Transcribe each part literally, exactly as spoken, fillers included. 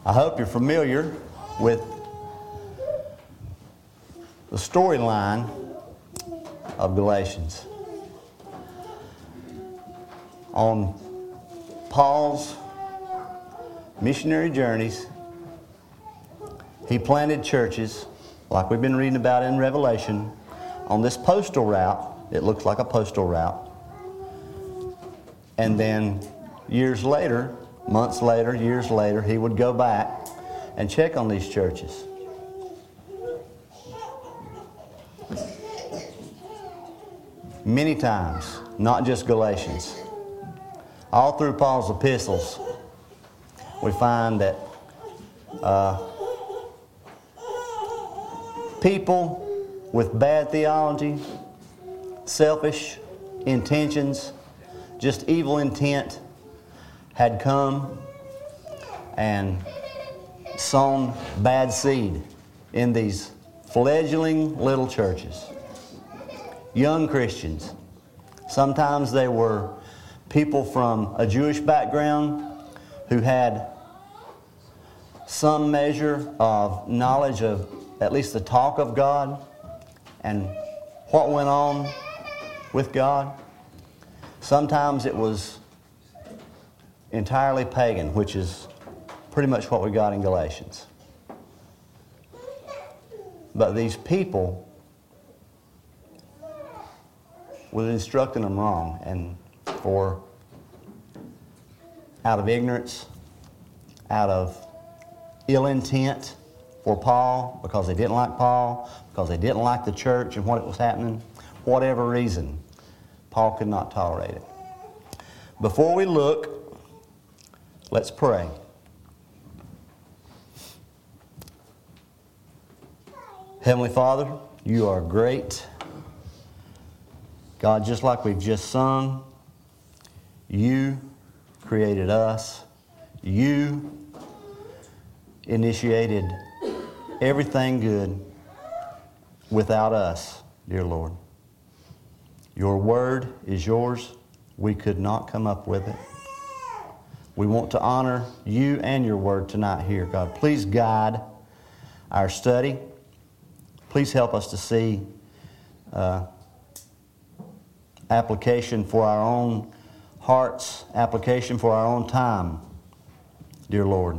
I hope you're familiar with the storyline of Galatians. On Paul's missionary journeys, he planted churches, like we've been reading about in Revelation, on this postal route. It looks like a postal route. And then years later, months later, years later, he would go back and check on these churches. Many times, not just Galatians. All through Paul's epistles, we find that uh, people with bad theology, selfish intentions, just evil intent, had come and sown bad seed in these fledgling little churches. Young Christians. Sometimes they were people from a Jewish background who had some measure of knowledge of at least the talk of God and what went on with God. Sometimes it was entirely pagan, which is pretty much what we got in Galatians. But these people was instructing them wrong, and for out of ignorance, out of ill intent for Paul, because they didn't like Paul, because they didn't like the church and what it was happening, whatever reason, Paul could not tolerate it. Before we look, let's pray. Heavenly Father, you are great. God, just like we've just sung, you created us. You initiated everything good without us, dear Lord. Your word is yours. We could not come up with it. We want to honor you and your word tonight here, God. Please guide our study. Please help us to see uh, application for our own hearts, application for our own time, dear Lord.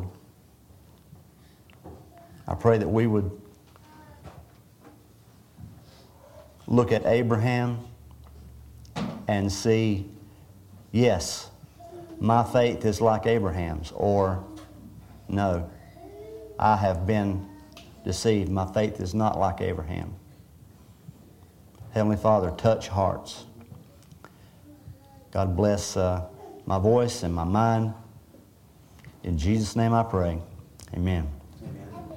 I pray that we would look at Abraham and see, yes, my faith is like Abraham's, or no, I have been deceived. My faith is not like Abraham. Heavenly Father, touch hearts. God bless uh, my voice and my mind. In Jesus' name I pray. Amen. Amen.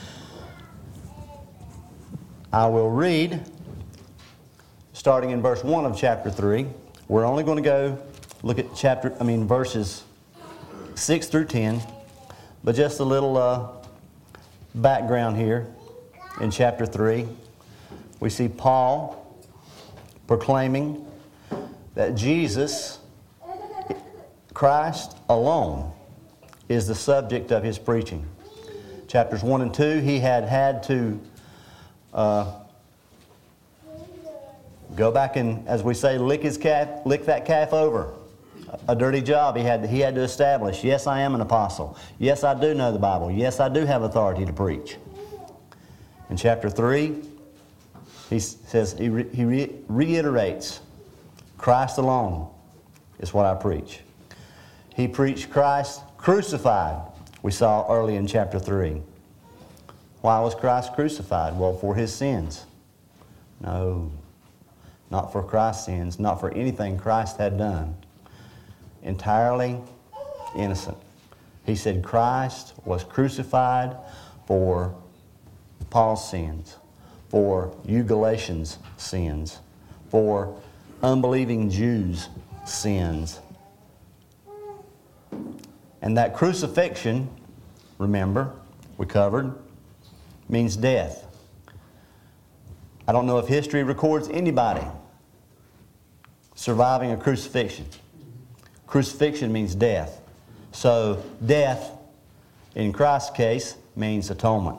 I will read, starting in verse one of chapter three. We're only going to go look at chapter, I mean verses six through ten, but just a little uh, background here in chapter three. We see Paul proclaiming that Jesus, Christ alone, is the subject of his preaching. Chapters one and two, he had had to uh, go back and, as we say, lick his calf, lick that calf over. A dirty job he had, he had to establish. Yes, I am an apostle. Yes, I do know the Bible. Yes, I do have authority to preach. In chapter three, he says, he, re, he re, reiterates, Christ alone is what I preach. He preached Christ crucified, we saw early in chapter three. Why was Christ crucified? Well, for his sins. No, not for Christ's sins, not for anything Christ had done. Entirely innocent. He said Christ was crucified for Paul's sins, for you Galatians' sins, for unbelieving Jews' sins. And that crucifixion, remember, we covered, means death. I don't know if history records anybody surviving a crucifixion. Crucifixion means death. So death in Christ's case, means atonement.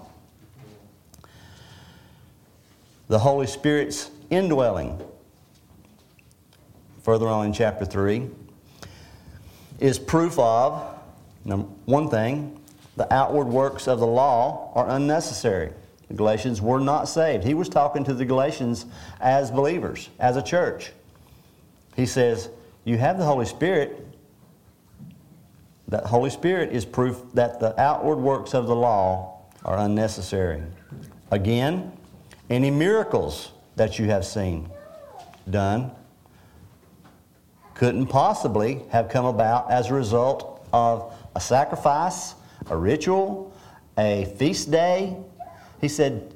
The Holy Spirit's indwelling, further on in chapter three, is proof of, number one thing, the outward works of the law are unnecessary. The Galatians were not saved. He was talking to the Galatians as believers, as a church. He says, you have the Holy Spirit. That Holy Spirit is proof that the outward works of the law are unnecessary. Again, any miracles that you have seen done couldn't possibly have come about as a result of a sacrifice, a ritual, a feast day. He said,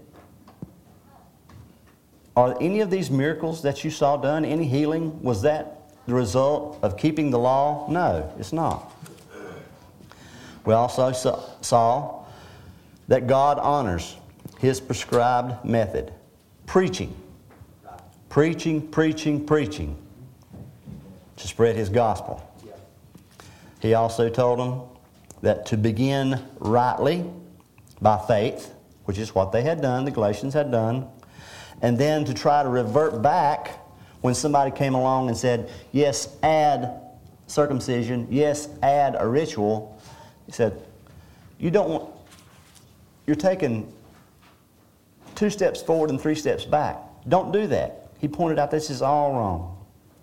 are any of these miracles that you saw done, any healing, was that the result of keeping the law? No, it's not. We also saw that God honors His prescribed method, preaching. Preaching, preaching, preaching to spread His gospel. He also told them that to begin rightly by faith, which is what they had done, the Galatians had done, and then to try to revert back when somebody came along and said, yes, add circumcision, yes, add a ritual. He said, you don't want, you're taking two steps forward and three steps back. Don't do that. He pointed out this is all wrong.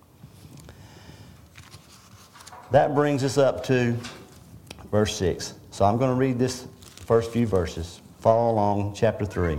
That brings us up to verse six. So I'm going to read this first few verses. Follow along, chapter three.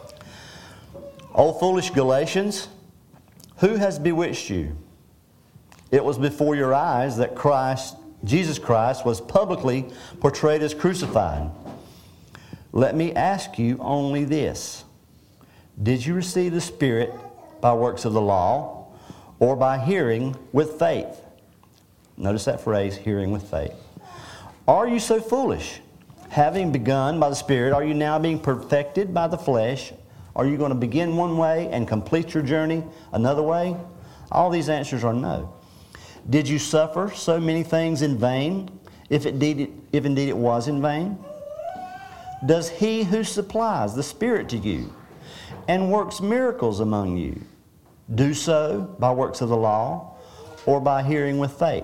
O foolish Galatians, who has bewitched you? It was before your eyes that Christ, Jesus Christ, was publicly portrayed as crucified. Let me ask you only this. Did you receive the Spirit by works of the law or by hearing with faith? Notice that phrase, hearing with faith. Are you so foolish? Having begun by the Spirit, are you now being perfected by the flesh? Are you going to begin one way and complete your journey another way? All these answers are no. Did you suffer so many things in vain, if indeed, if indeed it was in vain? Does He who supplies the Spirit to you and works miracles among you do so by works of the law or by hearing with faith?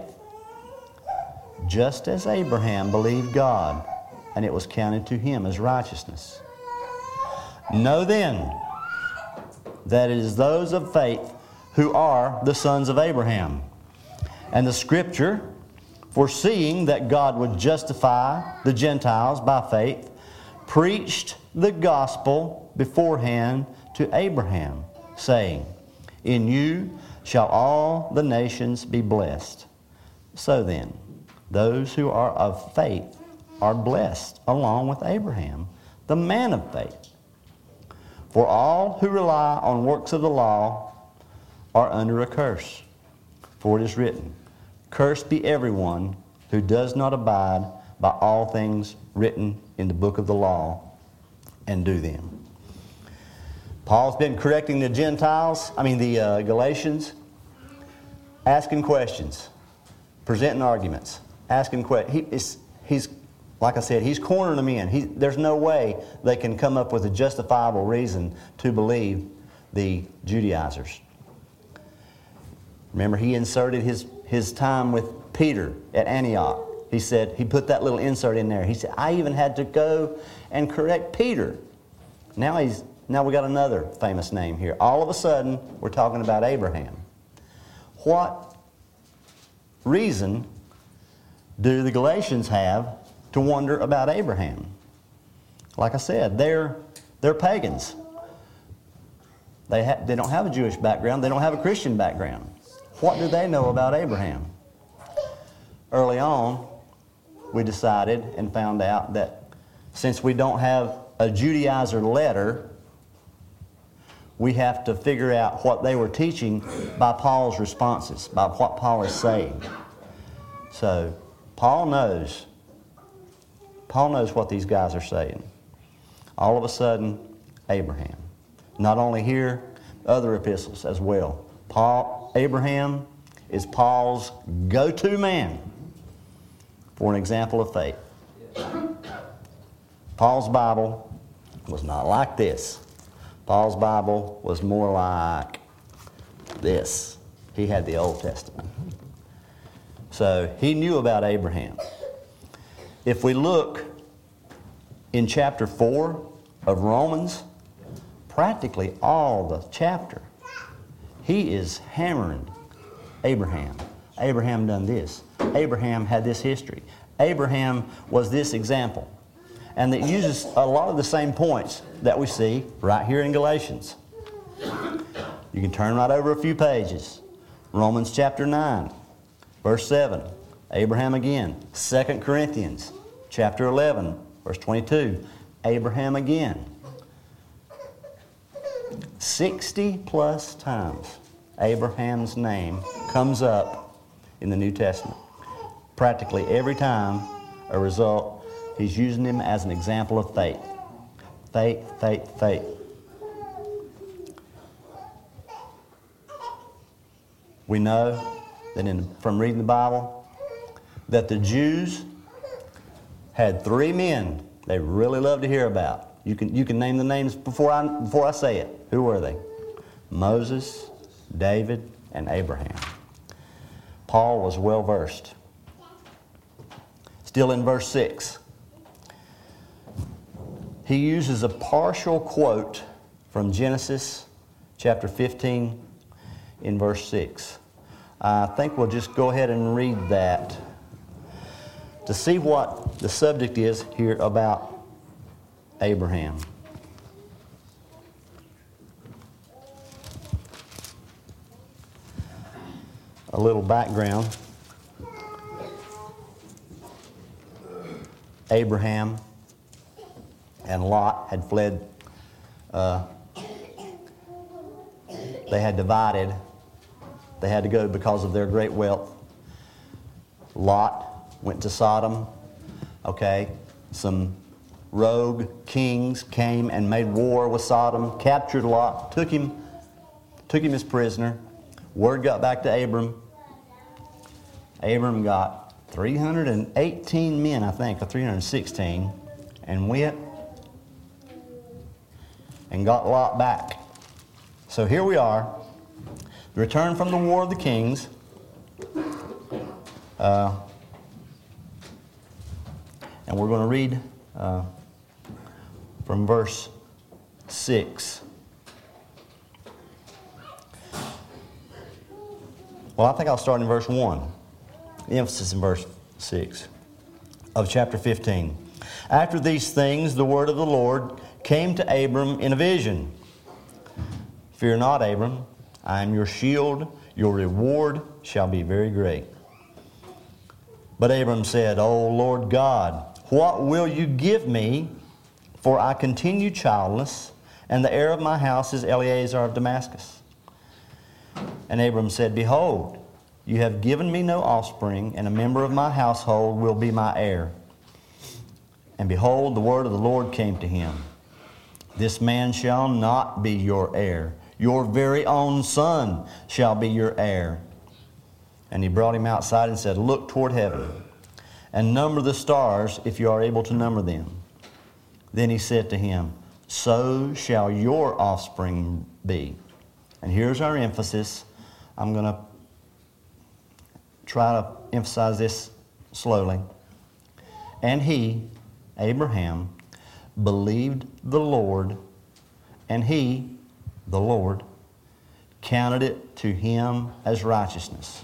Just as Abraham believed God, and it was counted to him as righteousness. Know then that it is those of faith who are the sons of Abraham. And the Scripture, foreseeing that God would justify the Gentiles by faith, preached the gospel beforehand to Abraham, saying, in you shall all the nations be blessed. So then, those who are of faith are blessed along with Abraham, the man of faith. For all who rely on works of the law are under a curse. For it is written, cursed be everyone who does not abide by all things written in the book of the law and do them. Paul's been correcting the Gentiles, I mean the uh, Galatians, asking questions, presenting arguments, asking questions. He, is, he's, like I said, he's cornering them in. He, there's no way they can come up with a justifiable reason to believe the Judaizers. Remember, he inserted his, his time with Peter at Antioch. He said, he put that little insert in there. He said, I even had to go and correct Peter. Now he's now we got another famous name here. All of a sudden, we're talking about Abraham. What reason do the Galatians have to wonder about Abraham? Like I said, they're, they're pagans. They, ha- they don't have a Jewish background. They don't have a Christian background. What do they know about Abraham? Early on, we decided and found out that since we don't have a Judaizer letter, we have to figure out what they were teaching by Paul's responses, by what Paul is saying. So, Paul knows. Paul knows what these guys are saying. All of a sudden, Abraham. Not only here, other epistles as well. Paul, Abraham is Paul's go-to man for an example of faith. Paul's Bible was not like this. Paul's Bible was more like this. He had the Old Testament. So he knew about Abraham. If we look in chapter four of Romans, practically all the chapter, he is hammering Abraham. Abraham done this. Abraham had this history. Abraham was this example. And it uses a lot of the same points that we see right here in Galatians. You can turn right over a few pages. Romans chapter nine, verse seven. Abraham again. Second Corinthians chapter eleven, verse twenty-two. Abraham again. Sixty plus times Abraham's name comes up in the New Testament. Practically every time a result, he's using him as an example of faith. Faith, faith, faith. We know that in, from reading the Bible that the Jews had three men they really love to hear about. You can, you can name the names before I, before I say it. Who were they? Moses, David, and Abraham. Paul was well versed. Still in verse six. He uses a partial quote from Genesis chapter fifteen in verse six. I think we'll just go ahead and read that to see what the subject is here about Abraham. A little background. Abraham and Lot had fled. Uh, they had divided. They had to go because of their great wealth. Lot went to Sodom. Okay, some rogue kings came and made war with Sodom, captured Lot, took him, took him as prisoner. Word got back to Abram. Abram got three hundred eighteen men, I think, or three hundred sixteen, and went and got Lot back. So here we are, the return from the War of the Kings. Uh, and we're going to read uh, from verse six. Well, I think I'll start in verse one. The emphasis in verse six of chapter fifteen. After these things, the word of the Lord came to Abram in a vision. Fear not, Abram, I am your shield. Your reward shall be very great. But Abram said, O Lord God, what will you give me? For I continue childless, and the heir of my house is Eleazar of Damascus. And Abram said, Behold, you have given me no offspring, and a member of my household will be my heir. And behold, the word of the Lord came to him. This man shall not be your heir. Your very own son shall be your heir. And he brought him outside and said, Look toward heaven, and number the stars, if you are able to number them. Then he said to him, So shall your offspring be. And here's our emphasis. I'm going to try to emphasize this slowly. And he, Abraham, believed the Lord, and he, the Lord, counted it to him as righteousness.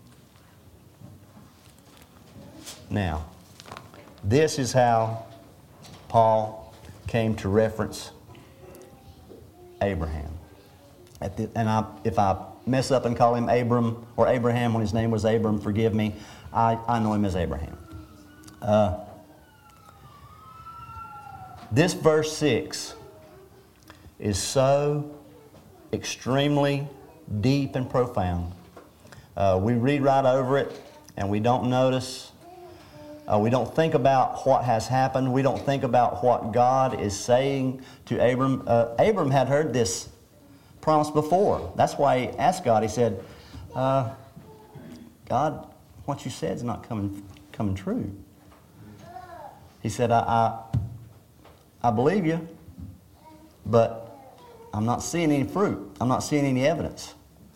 Now, this is how Paul came to reference Abraham. At the, and I, if I mess up and call him Abram or Abraham when his name was Abram, forgive me. I, I know him as Abraham. Uh, this verse six is so extremely deep and profound. Uh, we read right over it and we don't notice. Uh, we don't think about what has happened. We don't think about what God is saying to Abram. Uh, Abram had heard this promise before. That's why he asked God. He said, uh, God, what you said is not coming, coming true. He said, I, I, I believe you, but I'm not seeing any fruit. I'm not seeing any evidence.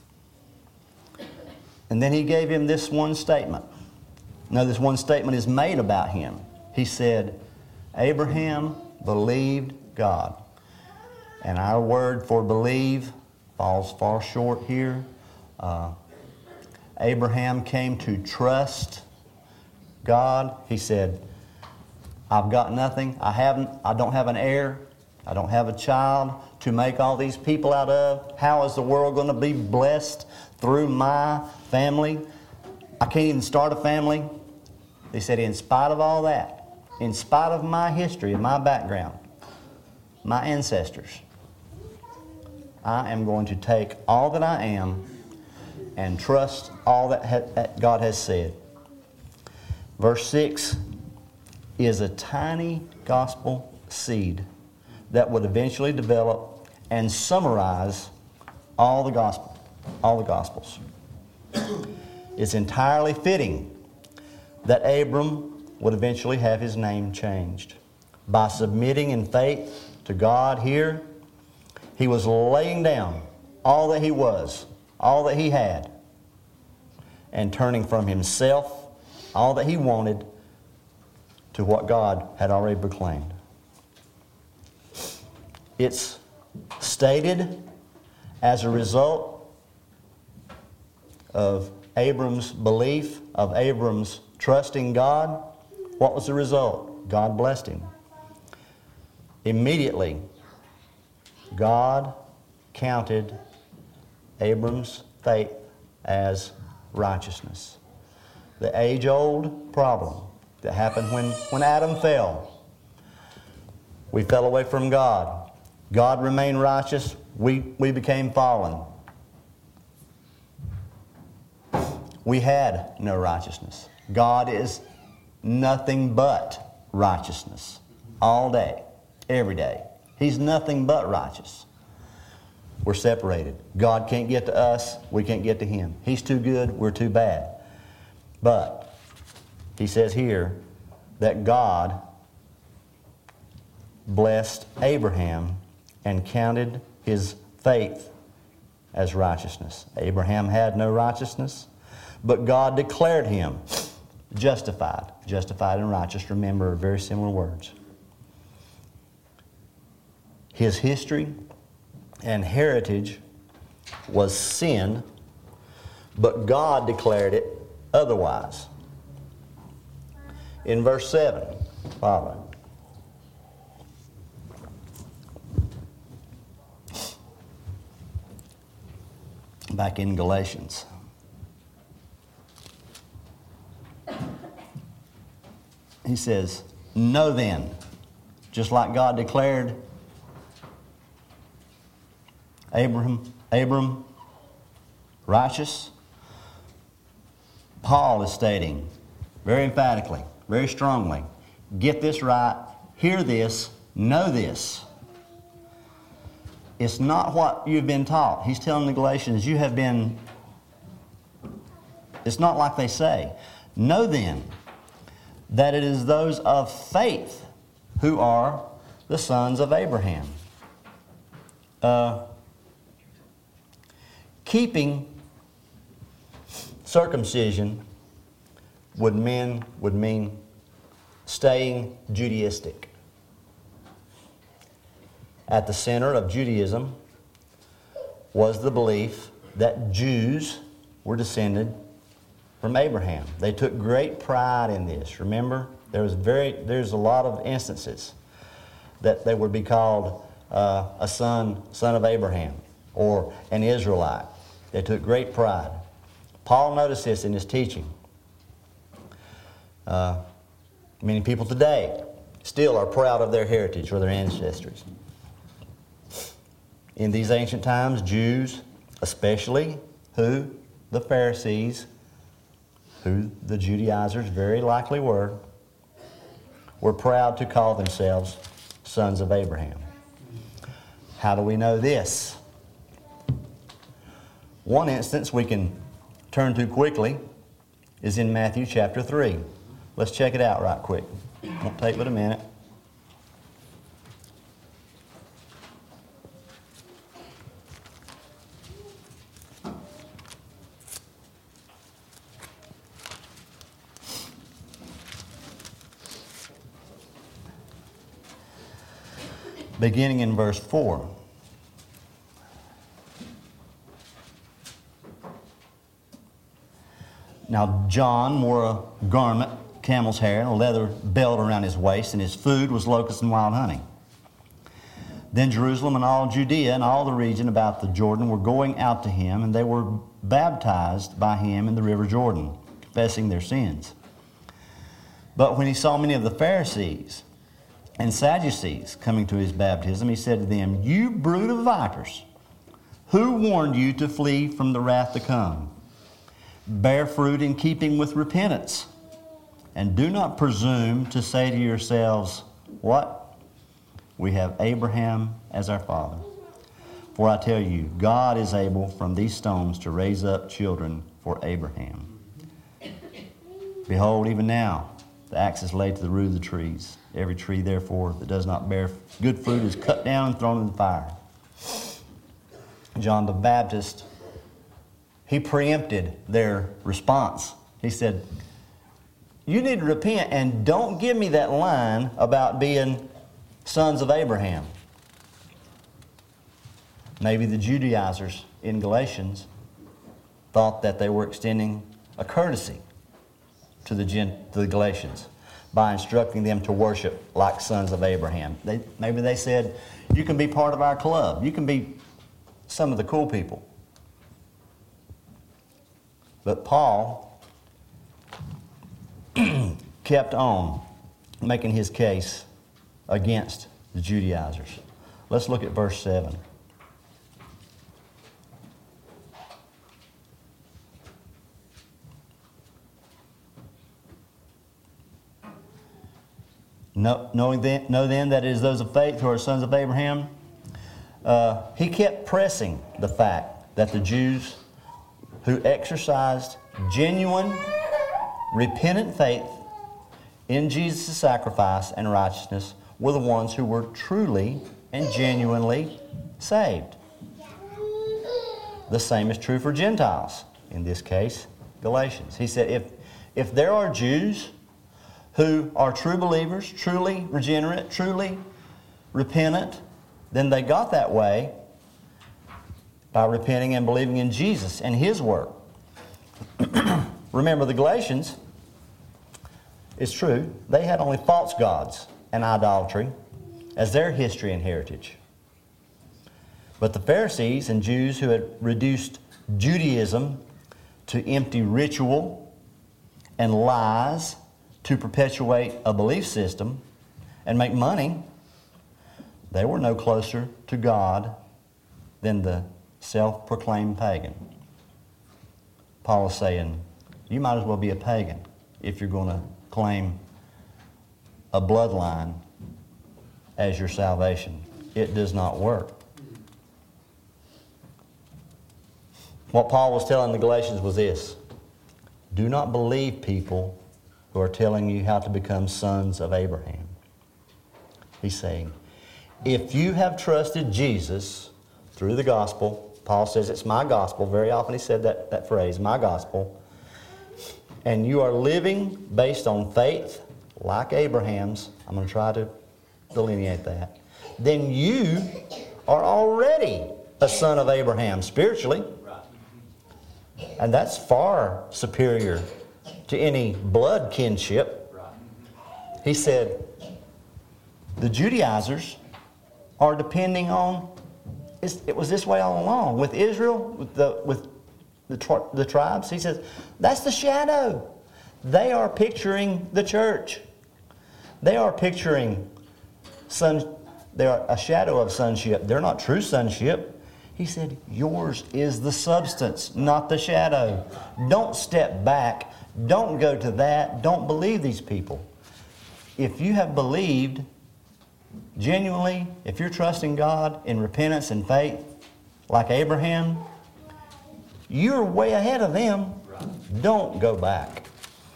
And then he gave him this one statement. Now, this one statement is made about him. He said, Abraham believed God. And our word for believe falls far short here. Uh, Abraham came to trust God. He said, I've got nothing. I haven't, I don't have an heir. I don't have a child to make all these people out of. How is the world going to be blessed through my family? I can't even start a family. He said, in spite of all that, in spite of my history and my background, my ancestors, I am going to take all that I am and trust all that, ha- that God has said. Verse six is a tiny gospel seed that would eventually develop and summarize all the gospel, all the gospels. It's entirely fitting that Abram would eventually have his name changed. By submitting in faith to God here, he was laying down all that he was, all that he had, and turning from himself, all that he wanted, to what God had already proclaimed. It's stated as a result of Abram's belief, of Abram's trusting God. What was the result? God blessed him. Immediately, God counted Abram's faith as righteousness. The age-old problem that happened when, when Adam fell. We fell away from God. God remained righteous. We, we became fallen. We had no righteousness. God is nothing but righteousness all day, every day. He's nothing but righteous. We're separated. God can't get to us. We can't get to Him. He's too good. We're too bad. But he says here that God blessed Abraham and counted his faith as righteousness. Abraham had no righteousness, but God declared him justified. Justified and righteous, remember, are very similar words. His history and heritage was sin, but God declared it otherwise. In verse seven, following. Back in Galatians. He says, know then, just like God declared Abraham, Abram righteous, Paul is stating very emphatically, very strongly, get this right, hear this, know this. It's not what you've been taught. He's telling the Galatians, you have been, it's not like they say. Know then that it is those of faith who are the sons of Abraham. Uh, keeping circumcision would mean, would mean staying Judaistic. At the center of Judaism was the belief that Jews were descended from Abraham. They took great pride in this. Remember, there was very, there's a lot of instances that they would be called uh, a son, son of Abraham, or an Israelite. They took great pride. Paul noticed this in his teaching. Uh, many people today still are proud of their heritage or their ancestors. In these ancient times, Jews, especially who the Pharisees, who the Judaizers very likely were, were proud to call themselves sons of Abraham. How do we know this? One instance we can turn to quickly is in Matthew chapter three. Let's check it out right quick. Won't take but a minute. beginning in verse four. Now John wore a garment, camel's hair, and a leather belt around his waist, and his food was locusts and wild honey. Then Jerusalem and all Judea and all the region about the Jordan were going out to him, and they were baptized by him in the river Jordan, confessing their sins. But when he saw many of the Pharisees and Sadducees coming to his baptism, he said to them, "You brood of vipers, who warned you to flee from the wrath to come? Bear fruit in keeping with repentance, and do not presume to say to yourselves, 'What? We have Abraham as our father.' For I tell you, God is able from these stones to raise up children for Abraham. Behold, even now the axe is laid to the root of the trees. Every tree, therefore, that does not bear good fruit is cut down and thrown in the fire." John the Baptist, he preempted their response. He said, "You need to repent, and don't give me that line about being sons of Abraham." Maybe the Judaizers in Galatians thought that they were extending a courtesy to the, Gen- to the Galatians by instructing them to worship like sons of Abraham. They, maybe they said, "You can be part of our club. You can be some of the cool people." But Paul kept on making his case against the Judaizers. Let's look at verse seven. Know, knowing then, know then that it is those of faith who are sons of Abraham. Uh, he kept pressing the fact that the Jews who exercised genuine, repentant faith in Jesus' sacrifice and righteousness were the ones who were truly and genuinely saved. The same is true for Gentiles, in this case, Galatians. He said, if, if there are Jews who are true believers, truly regenerate, truly repentant, then they got that way by repenting and believing in Jesus and His work. Remember, the Galatians, it's true, they had only false gods and idolatry as their history and heritage. But the Pharisees and Jews who had reduced Judaism to empty ritual and lies to perpetuate a belief system and make money, they were no closer to God than the self-proclaimed pagan. Paul is saying, you might as well be a pagan if you're going to claim a bloodline as your salvation. It does not work. What Paul was telling the Galatians was this: do not believe people who are telling you how to become sons of Abraham. He's saying, if you have trusted Jesus through the gospel, Paul says it's my gospel. Very often he said that, that phrase, my gospel. And you are living based on faith like Abraham's. I'm going to try to delineate that. Then you are already a son of Abraham spiritually. And that's far superior to any blood kinship. He said, the Judaizers are depending on, it's, it was this way all along. With Israel, with the with the, tri- the tribes, he says, that's the shadow. They are picturing the church. They are picturing son. They are a shadow of sonship. They're not true sonship. He said, yours is the substance, not the shadow. Don't step back. Don't go to that. Don't believe these people. If you have believed genuinely, if you're trusting God in repentance and faith, like Abraham, you're way ahead of them. Don't go back.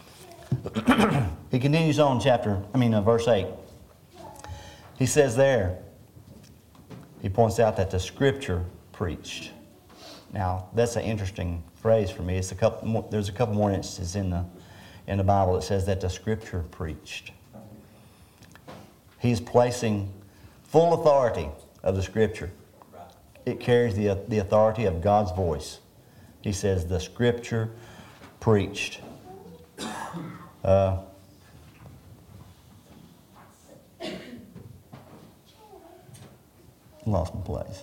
He continues on chapter, I mean, uh, verse eight. He says there, he points out that the Scripture preached. Now, that's an interesting phrase for me. It's a couple more, there's a couple more instances in the in the Bible that says that the Scripture preached. He's placing full authority of the Scripture. It carries the, the authority of God's voice. He says, the Scripture preached. Uh, lost my place.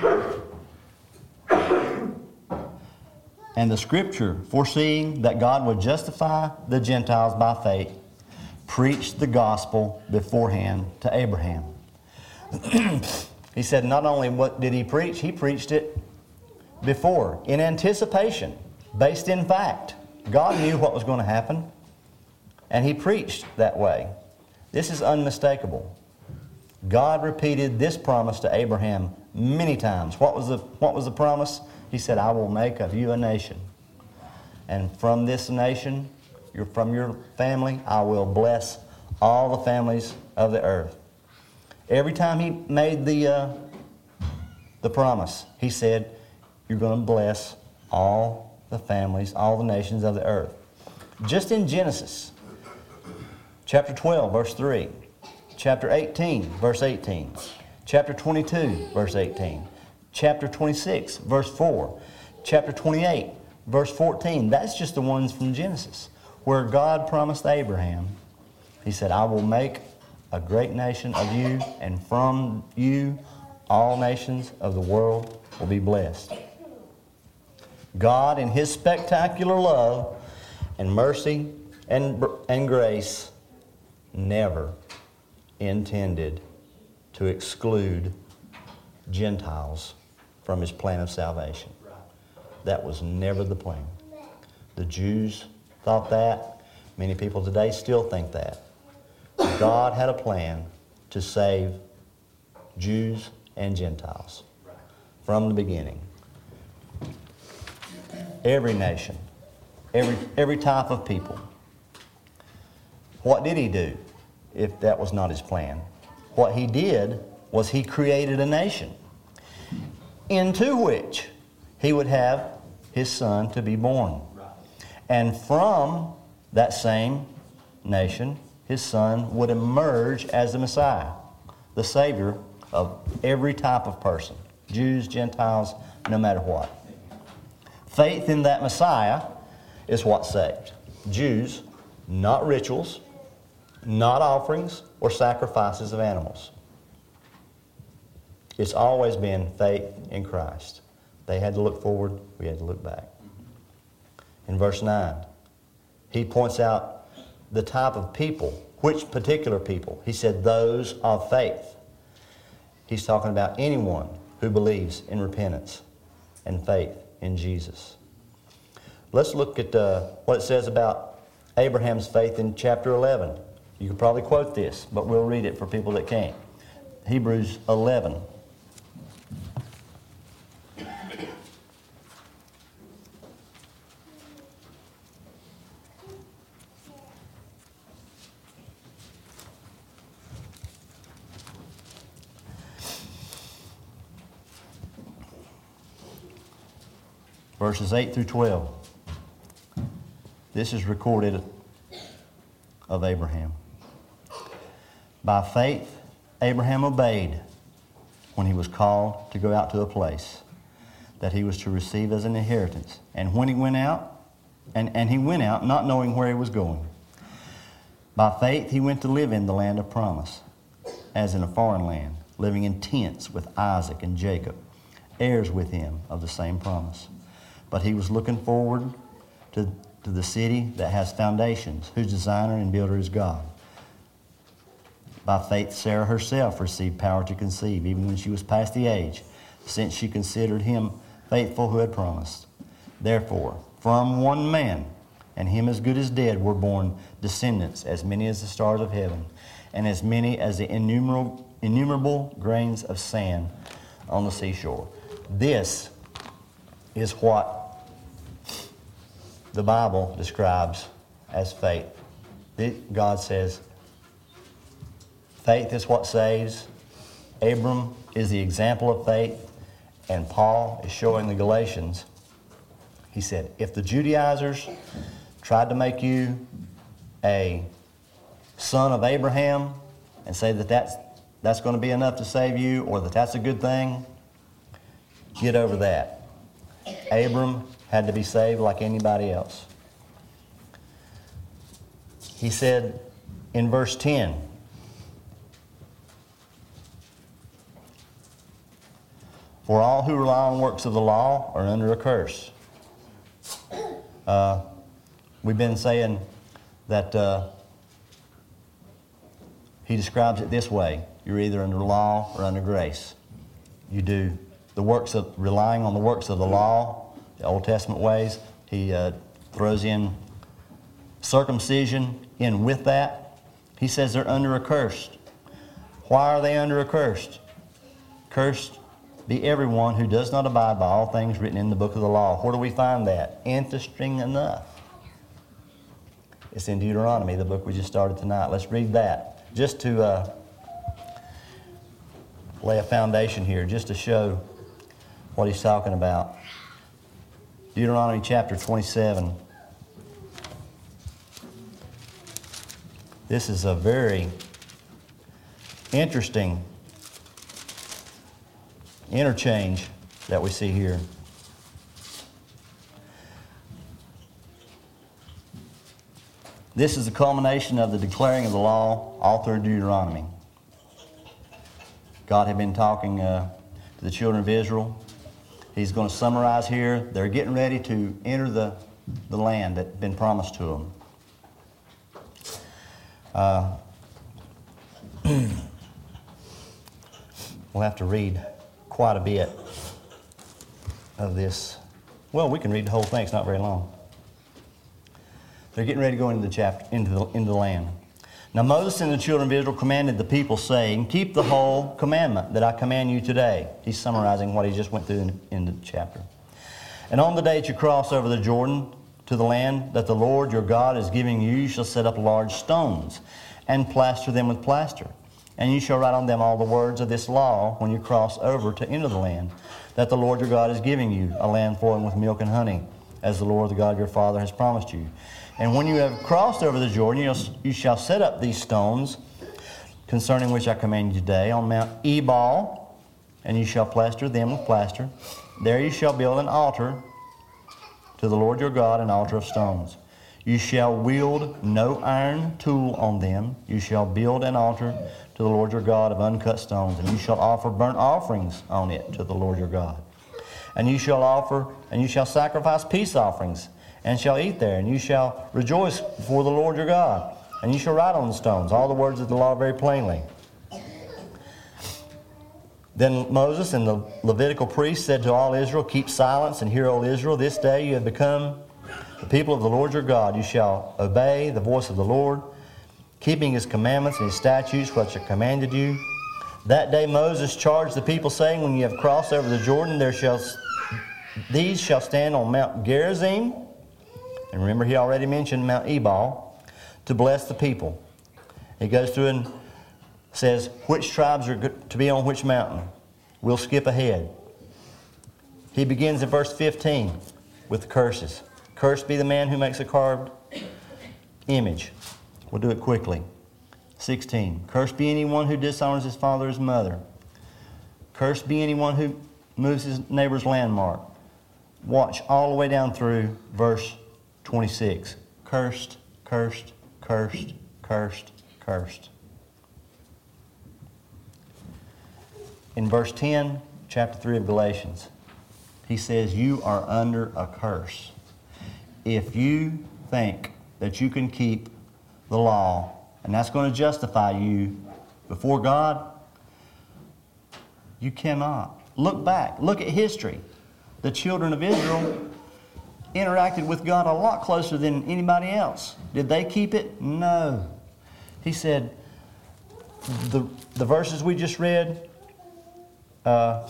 And the Scripture, foreseeing that God would justify the Gentiles by faith, preached the gospel beforehand to Abraham. He said not only what did he preach, he preached it before, in anticipation, based in fact. God knew what was going to happen, and he preached that way. This is unmistakable. God repeated this promise to Abraham many times. What was the, what was the promise? He said, I will make of you a nation. And from this nation, your, from your family, I will bless all the families of the earth. Every time he made the, uh, the promise, he said, you're going to bless all the families, all the nations of the earth. Just in Genesis, chapter twelve, verse three, chapter eighteen, verse eighteen, chapter twenty-two, verse eighteen, chapter twenty-six, verse four, chapter twenty-eight, verse fourteen. That's just the ones from Genesis, where God promised Abraham, he said, I will make a great nation of you, and from you all nations of the world will be blessed. God, in His spectacular love and mercy and, and grace, never intended to exclude Gentiles from His plan of salvation. That was never the plan. The Jews thought that. Many people today still think that. God had a plan to save Jews and Gentiles from the beginning. Every nation, every, every type of people. What did He do if that was not His plan? What He did was He created a nation into which He would have His Son to be born. And from that same nation, His Son would emerge as the Messiah, the Savior of every type of person, Jews, Gentiles, no matter what. Faith in that Messiah is what saved. Jews, not rituals, not offerings or sacrifices of animals. It's always been faith in Christ. They had to look forward, we had to look back. In verse nine, he points out the type of people, which particular people. He said, those of faith. He's talking about anyone who believes in repentance and faith in Jesus. Let's look at uh, what it says about Abraham's faith in chapter eleven. You could probably quote this, but we'll read it for people that can't. Hebrews eleven. Verses eight through twelve. This is recorded of Abraham. By faith, Abraham obeyed when he was called to go out to a place that he was to receive as an inheritance. And when he went out, and, and he went out not knowing where he was going. By faith, he went to live in the land of promise, as in a foreign land, living in tents with Isaac and Jacob, heirs with him of the same promise. But he was looking forward to, to the city that has foundations, whose designer and builder is God. By faith, Sarah herself received power to conceive, even when she was past the age, since she considered him faithful who had promised. Therefore, from one man, and him as good as dead, were born descendants, as many as the stars of heaven, and as many as the innumerable, innumerable grains of sand on the seashore. This is what the Bible describes as faith. God says, faith is what saves. Abram is the example of faith. And Paul is showing the Galatians, he said, if the Judaizers tried to make you a son of Abraham and say that that's that's going to be enough to save you, or that that's a good thing, get over that. Abram had to be saved like anybody else. He said in verse ten, for all who rely on works of the law are under a curse. Uh, we've been saying that uh, he describes it this way. You're either under law or under grace. You do the works of, relying on the works of the law, the Old Testament ways. He uh, throws in circumcision in with that. He says they're under a curse. Why are they under a curse? Cursed be everyone who does not abide by all things written in the book of the law. Where do we find that? Interesting enough. It's in Deuteronomy, the book we just started tonight. Let's read that. Just to uh, lay a foundation here, just to show what he's talking about. Deuteronomy chapter twenty-seven. This is a very interesting interchange that we see here. This is the culmination of the declaring of the law all through Deuteronomy. God had been talking uh, to the children of Israel. He's going to summarize here. They're getting ready to enter the, the land that had been promised to them. Uh, we'll have to read quite a bit of this. Well, we can read the whole thing. It's not very long. They're getting ready to go into the chapter, into the, into the land. Now Moses and the children of Israel commanded the people, saying, keep the whole commandment that I command you today. He's summarizing what he just went through in, in the chapter. And on the day that you cross over the Jordan to the land that the Lord your God is giving you, you shall set up large stones and plaster them with plaster. And you shall write on them all the words of this law when you cross over to enter the land that the Lord your God is giving you, a land flowing with milk and honey, as the Lord the God of your father has promised you. And when you have crossed over the Jordan, you shall set up these stones, concerning which I command you today, on Mount Ebal, and you shall plaster them with plaster. There you shall build an altar to the Lord your God, an altar of stones. You shall wield no iron tool on them. You shall build an altar to the Lord your God of uncut stones, and you shall offer burnt offerings on it to the Lord your God. And you shall offer, and you shall sacrifice peace offerings, and shall eat there, and you shall rejoice before the Lord your God. And you shall write on the stones all the words of the law very plainly. Then Moses and the Levitical priests said to all Israel, keep silence and hear, O Israel, this day you have become the people of the Lord your God. You shall obey the voice of the Lord, keeping his commandments and his statutes which I commanded you. That day Moses charged the people, saying, when you have crossed over the Jordan, there shall these shall stand on Mount Gerizim. And remember, he already mentioned Mount Ebal, to bless the people. He goes through and says which tribes are to be on which mountain. We'll skip ahead. He begins in verse fifteen with the curses. Cursed be the man who makes a carved image. We'll do it quickly. sixteen. Cursed be anyone who dishonors his father or his mother. Cursed be anyone who moves his neighbor's landmark. Watch all the way down through verse twenty-six. Cursed, cursed, cursed, cursed, cursed. In verse ten, chapter three of Galatians, he says, you are under a curse. If you think that you can keep the law, and that's going to justify you before God, you cannot. Look back. Look at history. The children of Israel interacted with God a lot closer than anybody else. Did they keep it? No. He said, the, the verses we just read, uh,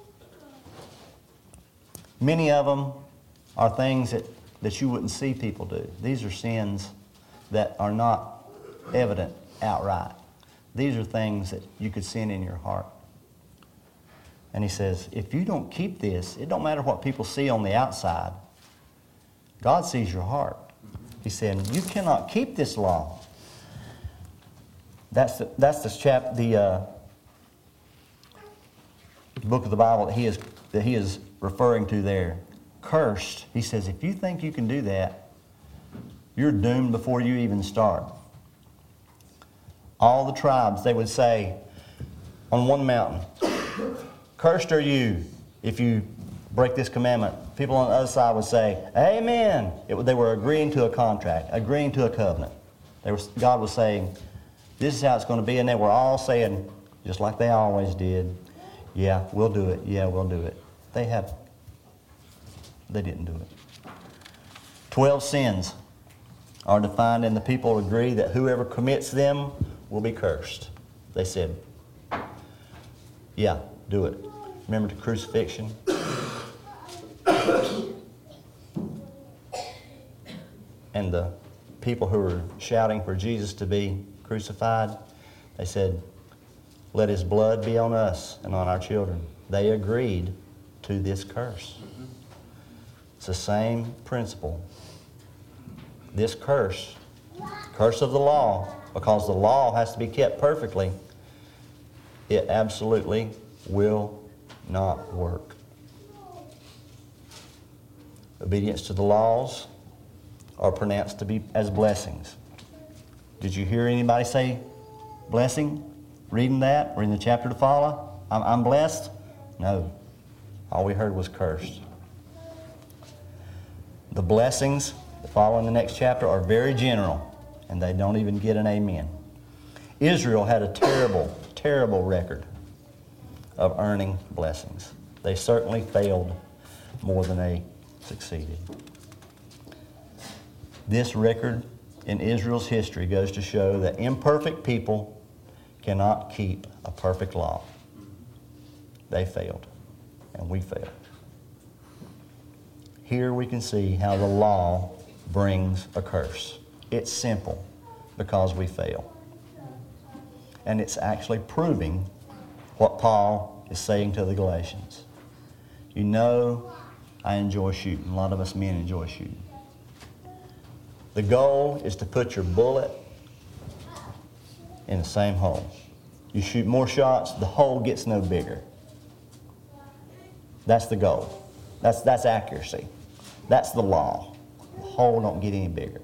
many of them are things that, that you wouldn't see people do. These are sins that are not evident outright. These are things that you could sin in your heart. And he says, if you don't keep this, it don't matter what people see on the outside. God sees your heart. He said, you cannot keep this law. That's the, that's the, chap, the uh, book of the Bible that he is, that he is referring to there. Cursed. He says, if you think you can do that, you're doomed before you even start. All the tribes, they would say on one mountain, cursed are you if you break this commandment. People on the other side would say, amen. It, they were agreeing to a contract, agreeing to a covenant. They were, God was saying, this is how it's going to be. And they were all saying, just like they always did, yeah, we'll do it. Yeah, we'll do it. They have, they didn't do it. Twelve sins are defined, and the people agree that whoever commits them will be cursed. They said, yeah, do it. Remember the crucifixion? And the people who were shouting for Jesus to be crucified, they said, let his blood be on us and on our children. They agreed to this curse. It's the same principle. This curse, curse of the law, because the law has to be kept perfectly, it absolutely will not work. Obedience to the laws are pronounced to be as blessings. Did you hear anybody say blessing? Reading that? Reading the chapter to follow? I'm, I'm blessed? No. All we heard was cursed. The blessings that follow in the next chapter are very general, and they don't even get an amen. Israel had a terrible, terrible record of earning blessings. They certainly failed more than they succeeded. This record in Israel's history goes to show that imperfect people cannot keep a perfect law. They failed, and we failed. Here we can see how the law brings a curse. It's simple because we fail. And it's actually proving what Paul is saying to the Galatians. You know, I enjoy shooting. A lot of us men enjoy shooting. The goal is to put your bullet in the same hole. You shoot more shots, the hole gets no bigger. That's the goal. That's, that's accuracy. That's the law. The hole don't get any bigger.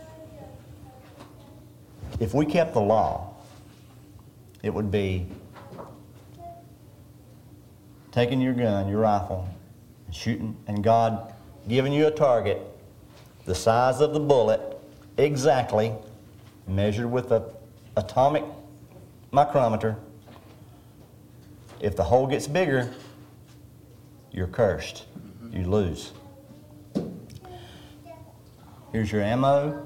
If we kept the law, it would be taking your gun, your rifle, and shooting, and God giving you a target the size of the bullet, exactly measured with an atomic micrometer. If the hole gets bigger, you're cursed. You lose. Here's your ammo.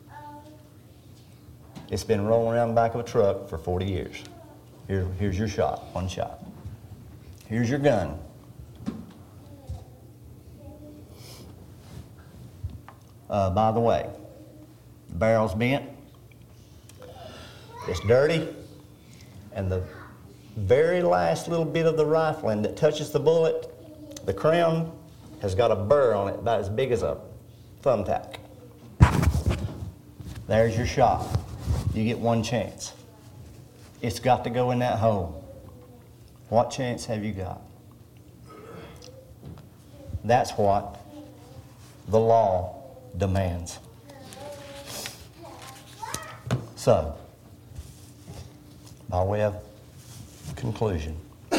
It's been rolling around the back of a truck for forty years. Here, here's your shot, one shot. Here's your gun. Uh, by the way, the barrel's bent, it's dirty, and the very last little bit of the rifling that touches the bullet, the crown has got a burr on it about as big as a thumbtack. There's your shot. You get one chance. It's got to go in that hole. What chance have you got? That's what the law demands. So, by way of conclusion,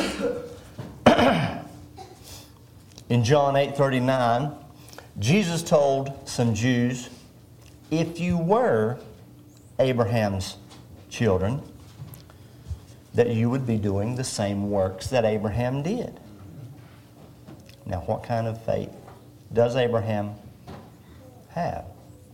in John eight thirty-nine, Jesus told some Jews, if you were Abraham's children, that you would be doing the same works that Abraham did. Now, what kind of faith does Abraham have?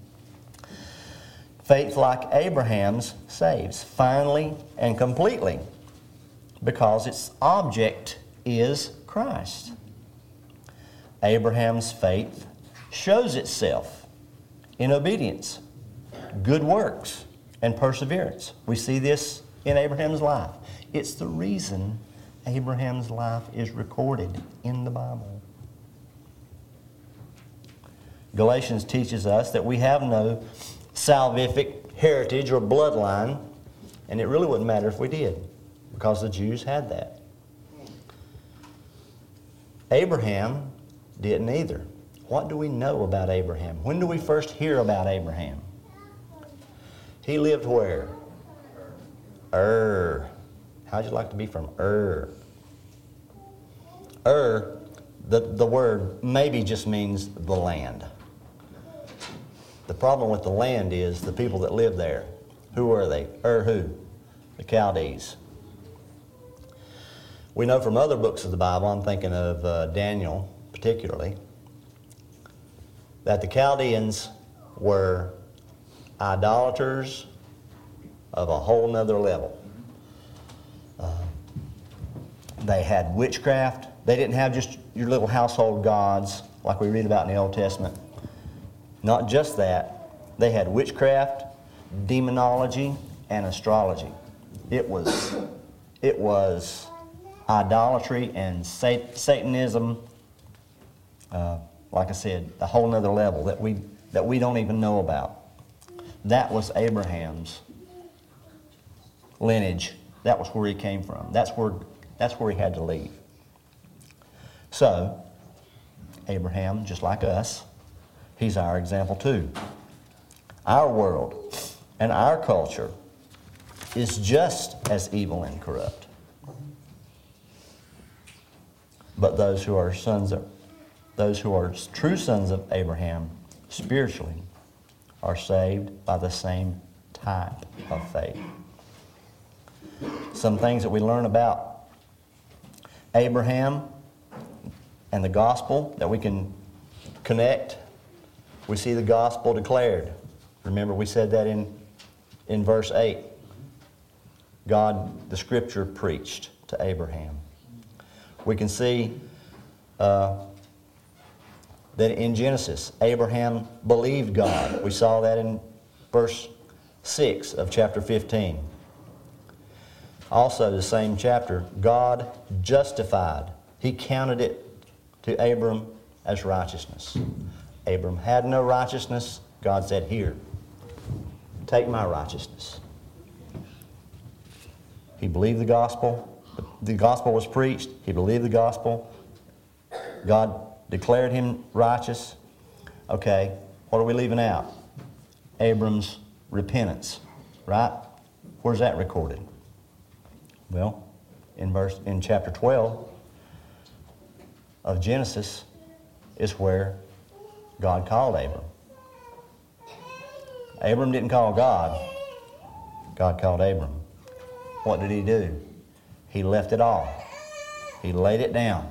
Faith like Abraham's saves, finally and completely, because its object is Christ. Abraham's faith shows itself in obedience, good works, and perseverance. We see this in Abraham's life. It's the reason Abraham's life is recorded in the Bible. Galatians teaches us that we have no salvific heritage or bloodline, and it really wouldn't matter if we did, because the Jews had that. Abraham didn't either. What do we know about Abraham? When do we first hear about Abraham? He lived where? Ur. How'd you like to be from Ur? Ur, the, the word maybe just means the land. The problem with the land is the people that live there. Who were they? Ur who? The Chaldees. We know from other books of the Bible, I'm thinking of uh, Daniel particularly, that the Chaldeans were idolaters of a whole nother level. Uh, they had witchcraft. They didn't have just your little household gods like we read about in the Old Testament. Not just that. They had witchcraft, demonology, and astrology. It was, it was idolatry and sat- Satanism, uh, like I said, a whole nother level that we, that we don't even know about. That was Abraham's lineage. That was where he came from. That's where, that's where he had to leave. So, Abraham, just like us, he's our example too. Our world and our culture is just as evil and corrupt. But those who are sons of, those who are true sons of Abraham spiritually are saved by the same type of faith. Some things that we learn about Abraham and the gospel that we can connect. We see the gospel declared. Remember, we said that in, in verse eight. God, the Scripture, preached to Abraham. We can see uh, that in Genesis, Abraham believed God. We saw that in verse six of chapter fifteen. Also, the same chapter, God justified. He counted it to Abram as righteousness. Abram had no righteousness. God said, here, take my righteousness. He believed the gospel. The gospel was preached. He believed the gospel. God declared him righteous. Okay, what are we leaving out? Abram's repentance, right? Where's that recorded? Well, in verse in chapter twelve of Genesis is where God called Abram. Abram didn't call God. God called Abram. What did he do? He left it all. He laid it down.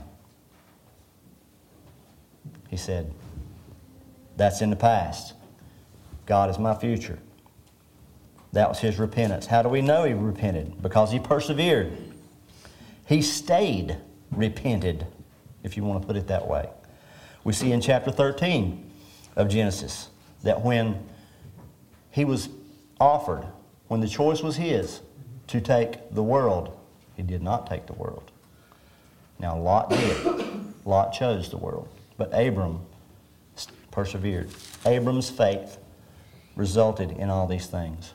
He said, that's in the past. God is my future. That was his repentance. How do we know he repented? Because he persevered. He stayed repented, if you want to put it that way. We see in chapter thirteen of Genesis that when he was offered, when the choice was his to take the world, he did not take the world. Now Lot did. Lot chose the world. But Abram persevered. Abram's faith resulted in all these things.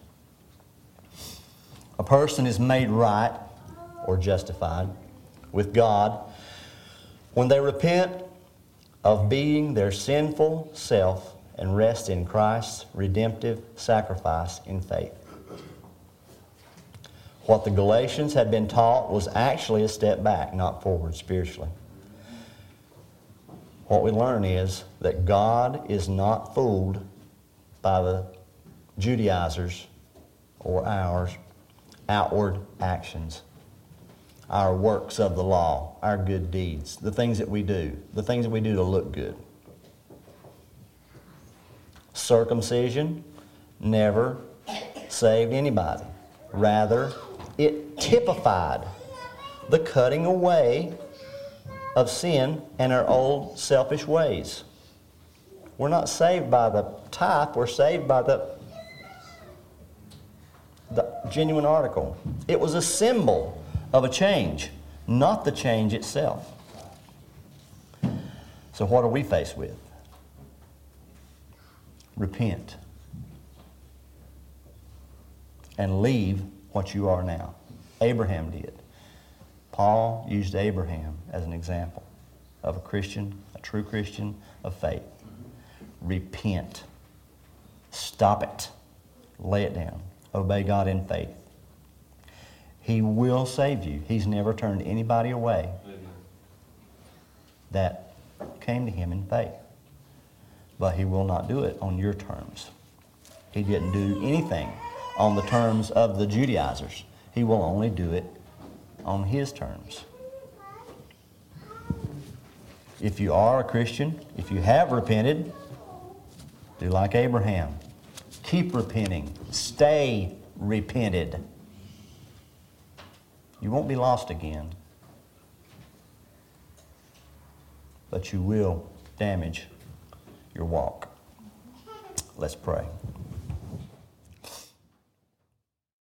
A person is made right or justified with God when they repent of being their sinful self and rest in Christ's redemptive sacrifice in faith. What the Galatians had been taught was actually a step back, not forward spiritually. What we learn is that God is not fooled by the Judaizers or ours outward actions, our works of the law, our good deeds, the things that we do, the things that we do to look good. Circumcision never saved anybody. Rather, it typified the cutting away of sin and our old selfish ways. We're not saved by the type, we're saved by the, the genuine article. It was a symbol of a change, not the change itself. So what are we faced with? Repent and leave what you are now. Abraham did. Paul used Abraham as an example. of a Christian, a true Christian of faith. Repent. Stop it. Lay it down. Obey God in faith. He will save you. He's never turned anybody away that came to Him in faith. But He will not do it on your terms. He didn't do anything on the terms of the Judaizers. He will only do it on His terms. If you are a Christian, if you have repented, do like Abraham. Keep repenting. Stay repented. You won't be lost again. But you will damage your walk. Let's pray.